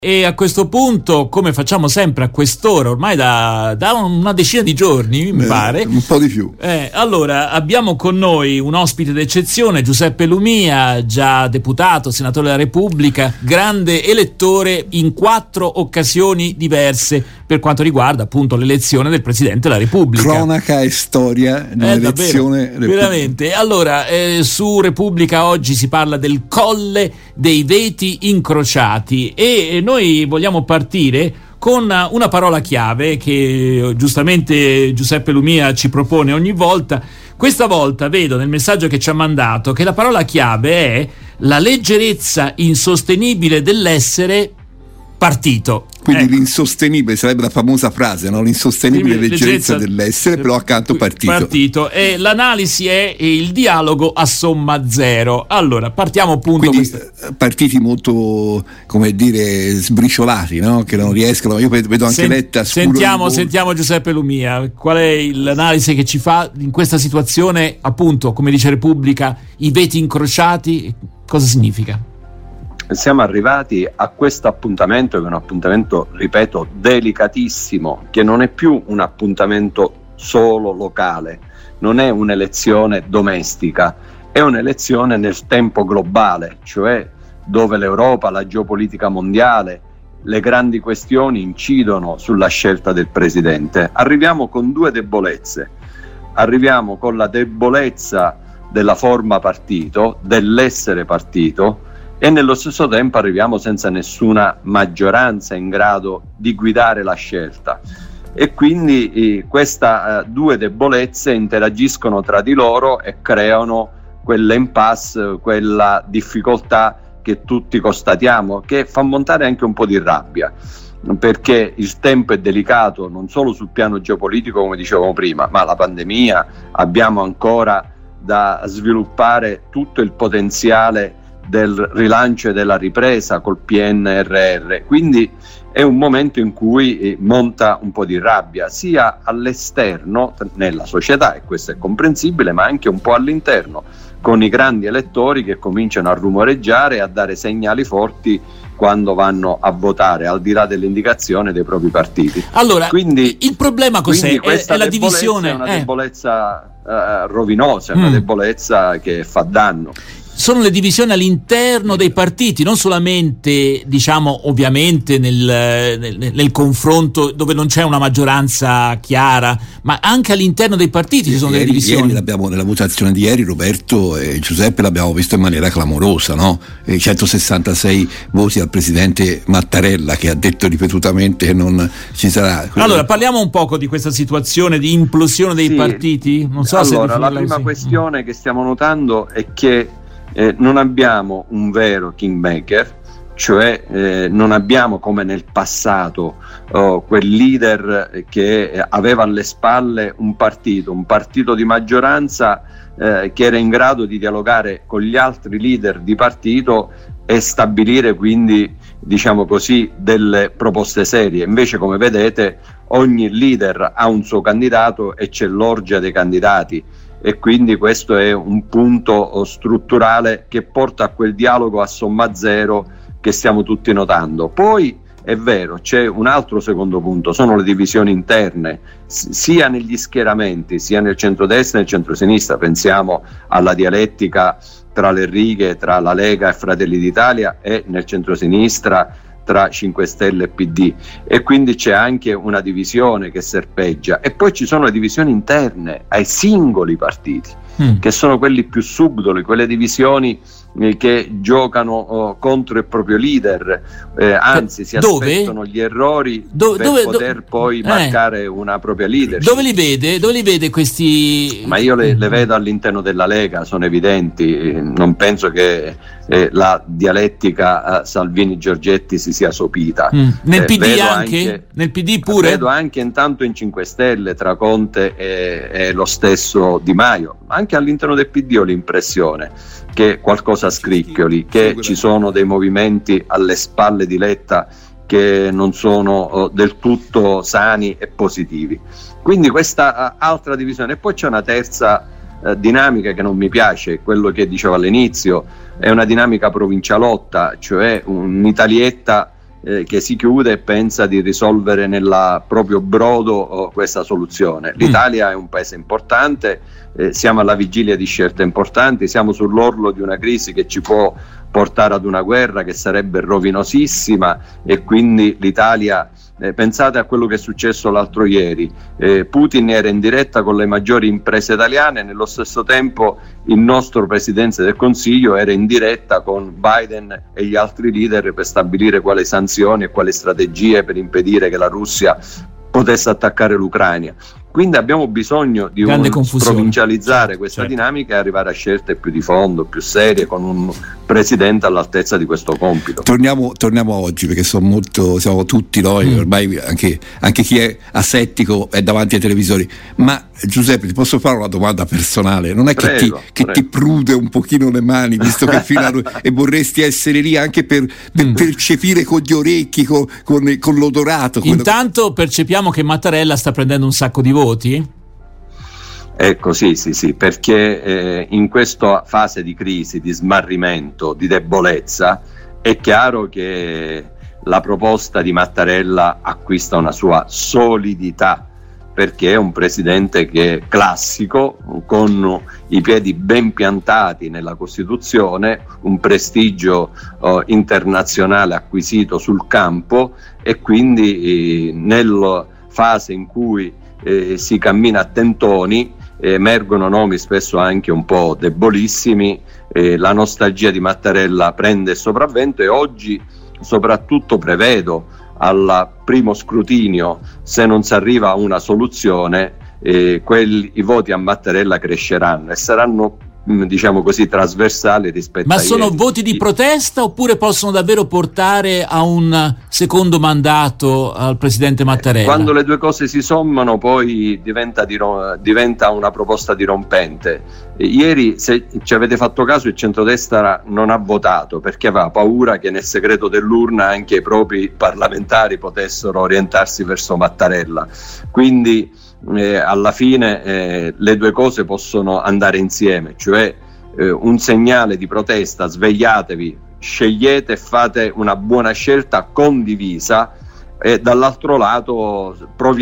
E a questo punto, come facciamo sempre a quest'ora, ormai da una decina di giorni, mi pare. Un po' di più. Allora, abbiamo con noi un ospite d'eccezione, Giuseppe Lumia, già deputato, senatore della Repubblica, grande elettore in 4 occasioni diverse per quanto riguarda appunto l'elezione del Presidente della Repubblica. Cronaca e storia nell'elezione veramente. Allora, su Repubblica oggi si parla del colle dei veti incrociati e noi vogliamo partire con una parola chiave che giustamente Giuseppe Lumia ci propone ogni volta. Questa volta vedo nel messaggio che ci ha mandato che la parola chiave è la leggerezza insostenibile dell'essere partito. Quindi l'insostenibile sarebbe la famosa frase, no? L'insostenibile leggerezza dell'essere, però accanto partito. E l'analisi è il dialogo a somma zero. Allora, partiamo appunto. Quindi partiti molto, come dire, sbriciolati, no? Che non riescono. Io vedo anche Letta scuro. Sentiamo Giuseppe Lumia, qual è l'analisi che ci fa in questa situazione, appunto, come dice Repubblica, i veti incrociati, cosa significa? Siamo arrivati a questo appuntamento, che è un appuntamento, ripeto, delicatissimo, che non è più un appuntamento solo locale, non è un'elezione domestica, è un'elezione nel tempo globale, cioè dove l'Europa, la geopolitica mondiale, le grandi questioni incidono sulla scelta del Presidente. Arriviamo con 2 debolezze. Arriviamo con la debolezza della forma partito, dell'essere partito, e nello stesso tempo arriviamo senza nessuna maggioranza in grado di guidare la scelta. E quindi queste 2 debolezze interagiscono tra di loro e creano quell'impasse, quella difficoltà che tutti constatiamo, che fa montare anche un po' di rabbia, perché il tempo è delicato non solo sul piano geopolitico, come dicevamo prima, ma la pandemia, abbiamo ancora da sviluppare tutto il potenziale del rilancio e della ripresa col PNRR, quindi è un momento in cui monta un po' di rabbia sia all'esterno nella società, e questo è comprensibile, ma anche un po' all'interno con i grandi elettori che cominciano a rumoreggiare e a dare segnali forti quando vanno a votare, al di là dell'indicazione dei propri partiti. Allora, quindi il problema cos'è? È la divisione. È una debolezza rovinosa, è una debolezza che fa danno. Sono le divisioni all'interno dei partiti, non solamente, diciamo, ovviamente nel confronto dove non c'è una maggioranza chiara, ma anche all'interno dei partiti ci sono delle divisioni. Nella votazione di ieri Roberto e Giuseppe l'abbiamo visto in maniera clamorosa, no? 166 voti al presidente Mattarella, che ha detto ripetutamente che non ci sarà. Allora, parliamo un poco di questa situazione di implosione dei partiti. Non so allora, la prima questione che stiamo notando è che non abbiamo un vero kingmaker, cioè non abbiamo come nel passato quel leader che aveva alle spalle un partito di maggioranza che era in grado di dialogare con gli altri leader di partito e stabilire quindi, diciamo così, delle proposte serie. Invece, come vedete, ogni leader ha un suo candidato e c'è l'orgia dei candidati, e quindi questo è un punto strutturale che porta a quel dialogo a somma zero che stiamo tutti notando. Poi è vero, c'è un altro secondo punto, sono le divisioni interne, sia negli schieramenti, sia nel centrodestra e nel centrosinistra. Pensiamo alla dialettica tra le righe, tra la Lega e Fratelli d'Italia, e nel centrosinistra tra 5 Stelle e PD, e quindi c'è anche una divisione che serpeggia. E poi ci sono le divisioni interne ai singoli partiti, che sono quelli più subdoli, quelle divisioni che giocano contro il proprio leader, anzi si aspettano gli errori per poter poi marcare una propria leadership. Dove li vede questi? Ma io le vedo all'interno della Lega, sono evidenti. Non penso che la dialettica Salvini-Giorgetti si sia sopita. Nel PD anche? Nel PD pure? Vedo anche intanto in 5 Stelle tra Conte e lo stesso Di Maio. Anche all'interno del PD ho l'impressione che qualcosa scricchioli, che ci sono dei movimenti alle spalle di Letta che non sono del tutto sani e positivi. Quindi questa altra divisione. E poi c'è una terza dinamica che non mi piace, quello che dicevo all'inizio, è una dinamica provincialotta, cioè un'Italietta che si chiude e pensa di risolvere nel proprio brodo questa soluzione. L'Italia è un paese importante, siamo alla vigilia di scelte importanti, siamo sull'orlo di una crisi che ci può portare ad una guerra che sarebbe rovinosissima, e quindi l'Italia, pensate a quello che è successo l'altro ieri, Putin era in diretta con le maggiori imprese italiane e nello stesso tempo il nostro Presidente del Consiglio era in diretta con Biden e gli altri leader per stabilire quali sanzioni e quali strategie per impedire che la Russia potesse attaccare l'Ucraina. Quindi abbiamo bisogno di provincializzare questa dinamica e arrivare a scelte più di fondo, più serie, con un presidente all'altezza di questo compito. Torniamo a oggi, perché siamo tutti noi, ormai anche chi è asettico è davanti ai televisori. Ma Giuseppe, ti posso fare una domanda personale? Non è prego. Ti prude un pochino le mani, visto che e vorresti essere lì anche per percepire con gli orecchi, con l'odorato? Intanto percepiamo che Mattarella sta prendendo un sacco di voti. Ecco, sì, perché in questa fase di crisi, di smarrimento, di debolezza, è chiaro che la proposta di Mattarella acquista una sua solidità, perché è un presidente che è classico, con i piedi ben piantati nella Costituzione, un prestigio internazionale acquisito sul campo, e quindi nella fase in cui si cammina a tentoni, emergono nomi spesso anche un po' debolissimi, la nostalgia di Mattarella prende sopravvento, e oggi soprattutto prevedo al primo scrutinio, se non si arriva a una soluzione, i voti a Mattarella cresceranno e saranno, diciamo così, trasversali rispetto Ma a sono ieri. voti di protesta oppure possono davvero portare a un secondo mandato al presidente Mattarella? Quando le due cose si sommano poi diventa una proposta dirompente. Ieri, se ci avete fatto caso, il centrodestra non ha votato perché aveva paura che nel segreto dell'urna anche i propri parlamentari potessero orientarsi verso Mattarella. Quindi alla fine le due cose possono andare insieme, cioè un segnale di protesta: svegliatevi, scegliete e fate una buona scelta condivisa, e dall'altro lato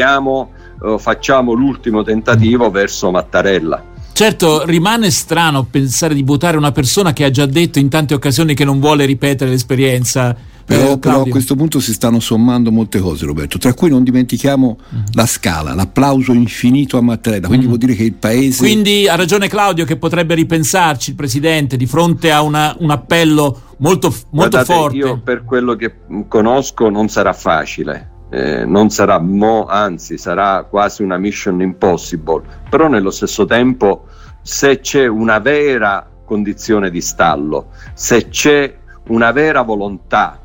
facciamo l'ultimo tentativo verso Mattarella. Certo, rimane strano pensare di votare una persona che ha già detto in tante occasioni che non vuole ripetere l'esperienza. Però a questo punto si stanno sommando molte cose, Roberto, tra cui non dimentichiamo la scala, l'applauso infinito a Mattarella, quindi vuol dire che il paese... Quindi ha ragione Claudio che potrebbe ripensarci il Presidente di fronte a un appello molto forte. Io, per quello che conosco, non sarà facile. Non sarà anzi sarà quasi una mission impossible, però nello stesso tempo, se c'è una vera condizione di stallo, se c'è una vera volontà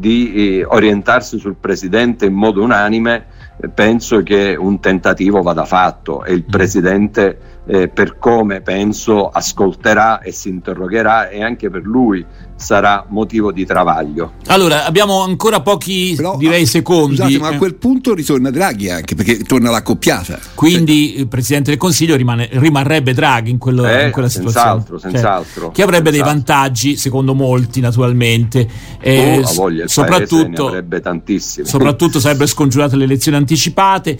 di orientarsi sul presidente in modo unanime, penso che un tentativo vada fatto, e il presidente per come penso ascolterà e si interrogherà, e anche per lui sarà motivo di travaglio. Allora, abbiamo ancora pochi, secondi. Scusate, ma a quel punto ritorna Draghi, anche perché torna l'accoppiata. Quindi il Presidente del Consiglio rimarrebbe Draghi in quella situazione. Senz'altro. Che avrebbe dei vantaggi, secondo molti, naturalmente. Ha voglia, il paese ne avrebbe tantissimi. Soprattutto sarebbero scongiurate le elezioni anticipate.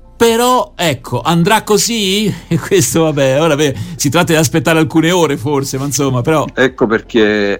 Però ecco, andrà così? E questo ora si tratta di aspettare alcune ore forse, ma insomma, però ecco perché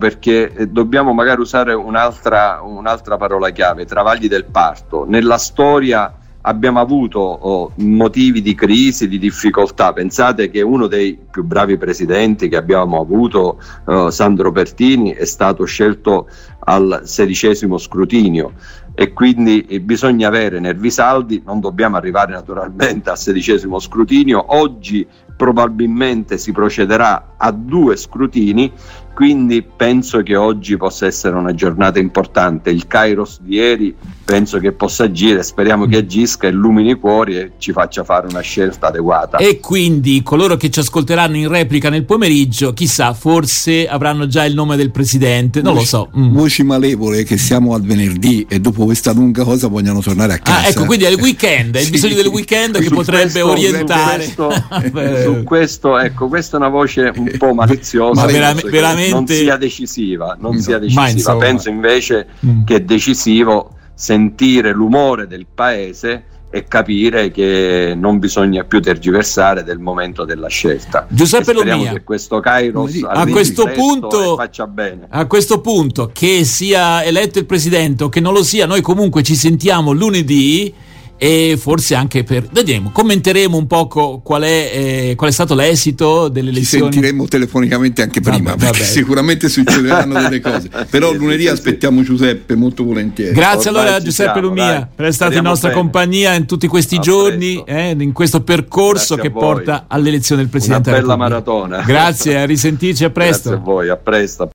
dobbiamo magari usare un'altra parola chiave: travagli del parto. Nella storia abbiamo avuto motivi di crisi, di difficoltà. Pensate che uno dei più bravi presidenti che abbiamo avuto, Sandro Pertini, è stato scelto al 16° scrutinio, e quindi bisogna avere nervi saldi. Non dobbiamo arrivare naturalmente al 16° scrutinio. Oggi probabilmente si procederà a 2 scrutini, quindi penso che oggi possa essere una giornata importante. Il Kairos di ieri penso che possa agire, speriamo che agisca, illumini i cuori e ci faccia fare una scelta adeguata. E quindi coloro che ci ascolteranno in replica nel pomeriggio, chissà, forse avranno già il nome del presidente, non lo so. Voci malevole che siamo al venerdì e dopo questa lunga cosa vogliono tornare a casa. Ecco, quindi è il weekend, è il bisogno del weekend che potrebbe orientare. su questo, ecco, questa è una voce un po' maliziosa, ma veramente non sia decisiva, insomma. Penso invece che è decisivo sentire l'umore del paese e capire che non bisogna più tergiversare del momento della scelta. Giuseppe speriamo Lumia, che questo Kairos a questo punto faccia bene. A questo punto, che sia eletto il presidente o che non lo sia, noi comunque ci sentiamo lunedì e forse anche vedremo, commenteremo un poco qual è stato l'esito delle elezioni. Ci sentiremo telefonicamente anche prima, perché sicuramente succederanno delle cose, però lunedì aspettiamo Giuseppe molto volentieri. Grazie allora a Giuseppe Lumia per essere stato in nostra compagnia in tutti questi giorni, in questo percorso che porta all'elezione del Presidente della Repubblica. Una bella maratona. Grazie, a risentirci, a presto. Grazie a voi, a presto.